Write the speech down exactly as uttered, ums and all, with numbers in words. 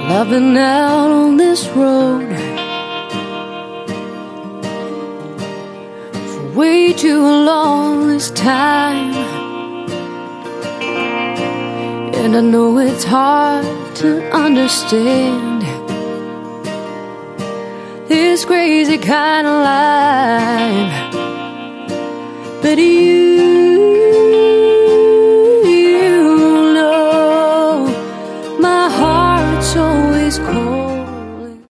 I've been out on this road for way too long this time, and I know it's hard to understand this crazy kind of life, but you